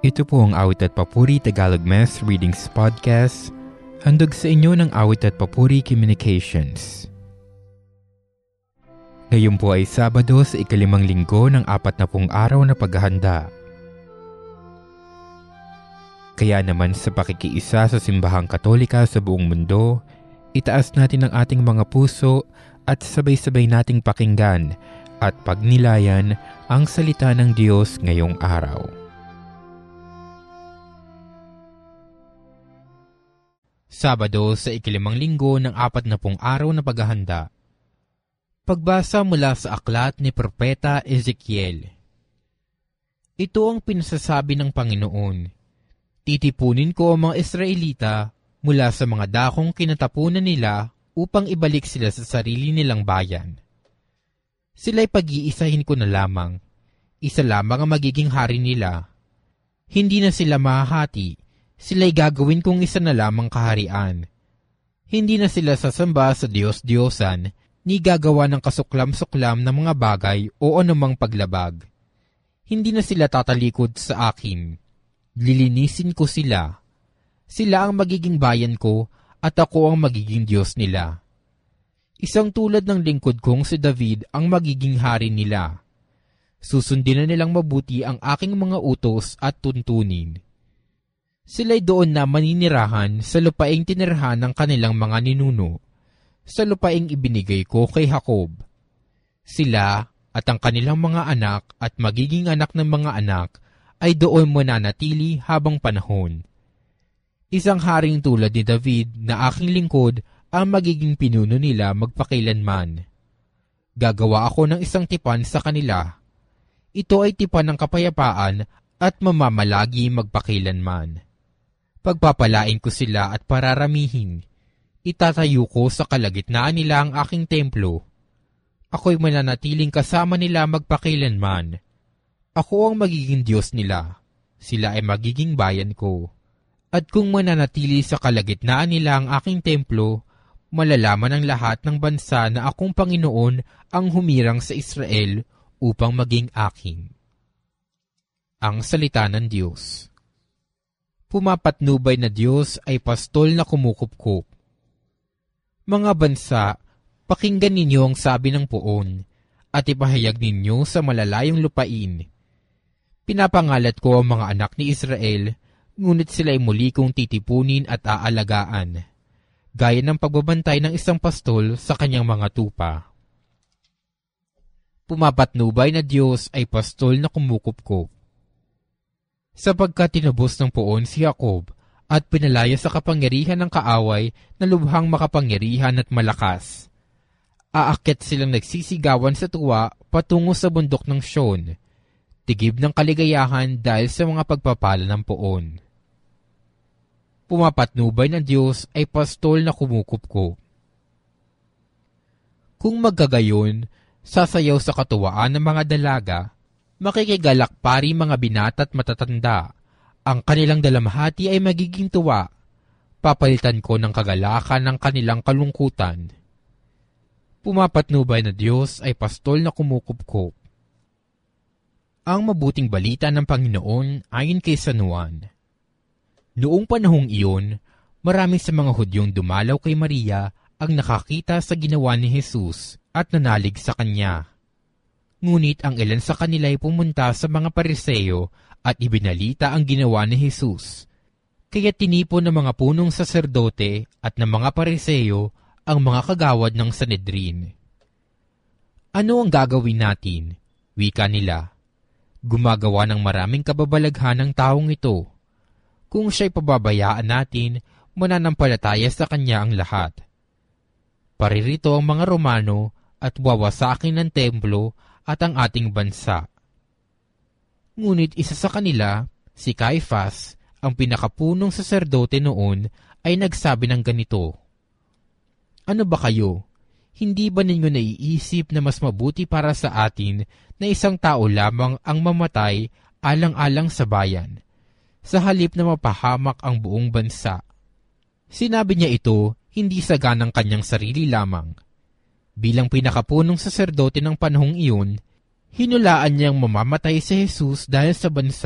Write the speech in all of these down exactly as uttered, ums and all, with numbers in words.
Ito po ang Awit at Papuri Tagalog Mass Readings Podcast, handog sa inyo ng Awit at Papuri Communications. Ngayon po ay Sabado sa ikalimang linggo ng apat na pung araw na paghahanda. Kaya naman sa pakikiisa sa simbahang Katolika sa buong mundo, itaas natin ang ating mga puso at sabay-sabay nating pakinggan at pagnilayan ang salita ng Diyos ngayong araw. Sabado sa ikalimang linggo ng apat na pung araw na paghahanda. Pagbasa mula sa aklat ni Propeta Ezekiel. Ito ang pinasasabi ng Panginoon: Titipunin ko ang mga Israelita mula sa mga dakong kinatapunan nila upang ibalik sila sa sarili nilang bayan. Sila'y pag-iisahin ko na lamang. Isa lamang ang magiging hari nila. Hindi na sila mahahati. Sila'y gagawin kong isa na lamang kaharian. Hindi na sila sasamba sa Diyos-Diyosan, ni gagawa ng kasuklam-suklam na mga bagay o anumang paglabag. Hindi na sila tatalikod sa akin. Lilinisin ko sila. Sila ang magiging bayan ko at ako ang magiging Diyos nila. Isang tulad ng lingkod kong si David ang magiging hari nila. Susundin na nilang mabuti ang aking mga utos at tuntunin. Sila'y doon na maninirahan sa lupaing tinirhan ng kanilang mga ninuno, sa lupaing ibinigay ko kay Jacob. Sila at ang kanilang mga anak at magiging anak ng mga anak ay doon mananatili habang panahon. Isang haring tulad ni David na aking lingkod ang magiging pinuno nila magpakailanman. Gagawa ako ng isang tipan sa kanila. Ito ay tipan ng kapayapaan at mamamalagi magpakailanman. Pagpapalain ko sila at pararamihin. Itatayo ko sa kalagitnaan nila ang aking templo. Ako'y mananatiling kasama nila magpakailanman. Ako ang magiging Diyos nila. Sila ay magiging bayan ko. At kung mananatili sa kalagitnaan nila ang aking templo, malalaman ng lahat ng bansa na akong Panginoon ang humirang sa Israel upang maging akin. Ang salita ng Diyos. Pumapatnubay na Diyos ay pastol na kumukupkup. Mga bansa, pakinggan ninyo ang sabi ng poon, at ipahayag ninyo sa malalayong lupain. Pinapangalat ko ang mga anak ni Israel, ngunit sila'y muli kong titipunin at aalagaan, gaya ng pagbabantay ng isang pastol sa kanyang mga tupa. Pumapatnubay na Diyos ay pastol na kumukupkup. Sapagkat tinubos ng poon si Jacob at pinalaya sa kapangyarihan ng kaaway na lubhang makapangyarihan at malakas. Aakyat silang nagsisigawan sa tuwa patungo sa bundok ng Sion, tigib ng kaligayahan dahil sa mga pagpapala ng poon. Pumapatnubay ng Diyos ay pastol na kumukupkup. Kung magkagayon, sasayaw sa katuwaan ng mga dalaga, makikigalakpari mga binata at matatanda. Ang kanilang dalamhati ay magiging tuwa. Papalitan ko ng kagalakan ng kanilang kalungkutan. Pumapatnubay na Diyos ay pastol na kumukupkup. Ang mabuting balita ng Panginoon ayon kay San Juan. Noong panahong iyon, marami sa mga Hudyong dumalaw kay Maria ang nakakita sa ginawa ni Jesus at nanalig sa kanya. Ngunit ang ilan sa kanila ay pumunta sa mga Pariseo at ibinalita ang ginawa ni Jesus. Kaya tinipon ng mga punong saserdote at ng mga Pariseo ang mga kagawad ng Sanedrin. Ano ang gagawin natin? Wika nila. Gumagawa ng maraming kababalaghan ng taong ito. Kung siya'y pababayaan natin, mananampalataya sa kanya ang lahat. Paririto ang mga Romano at wawasakin ng templo at ang ating bansa. Ngunit isa sa kanila, si Caifas, ang pinakapunong saserdote noon, ay nagsabi ng ganito: Ano ba kayo? Hindi ba ninyo naiisip na mas mabuti para sa atin na isang tao lamang ang mamatay alang-alang sa bayan, sa halip na mapahamak ang buong bansa? Sinabi niya ito hindi sa ganang kanyang sarili lamang. Bilang pinakapunong saserdote ng panahong iyon, hinulaan niyang mamamatay si Jesus dahil sa bansa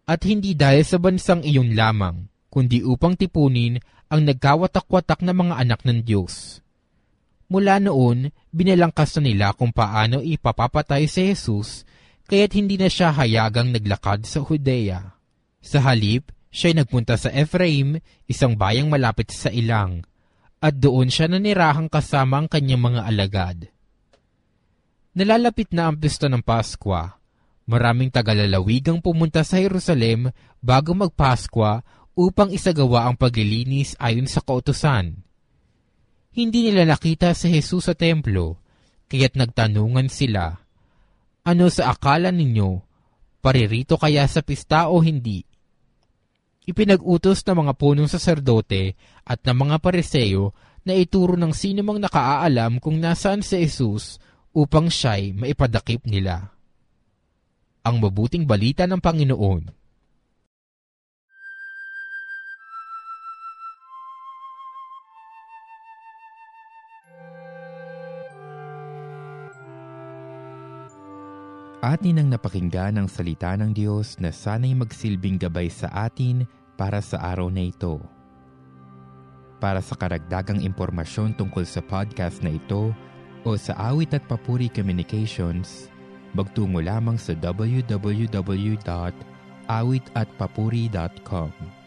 At hindi dahil sa bansang iyon lamang, kundi upang tipunin ang nagkawatak-watak na mga anak ng Diyos. Mula noon, binalangkas na nila kung paano ipapapatay si Jesus, kaya't hindi na siya hayagang naglakad sa Judea. Sa halip, siya'y nagpunta sa Ephraim, isang bayang malapit sa ilang, at doon siya nanirahang kasama ang kanyang mga alagad. Nalalapit na ang pista ng Paskwa. Maraming tagalalawig ang pumunta sa Jerusalem bago magpaskwa upang isagawa ang paglilinis ayon sa kautusan. Hindi nila nakita si Jesus sa templo, kaya't nagtanungan sila, "Ano sa akala ninyo? Paririto kaya sa pista o hindi?" Ipinag-utos ng mga punong saserdote at ng mga Pariseo na ituro ng sino mang nakaaalam kung nasaan si Jesus upang siya'y maipadakip nila. Ang mabuting balita ng Panginoon. Atin ang napakinggan ang salita ng Diyos na sana'y magsilbing gabay sa atin para sa araw na ito. Para sa karagdagang impormasyon tungkol sa podcast na ito o sa Awit at Papuri Communications, magtungo lamang sa w w w dot awit at papuri dot com.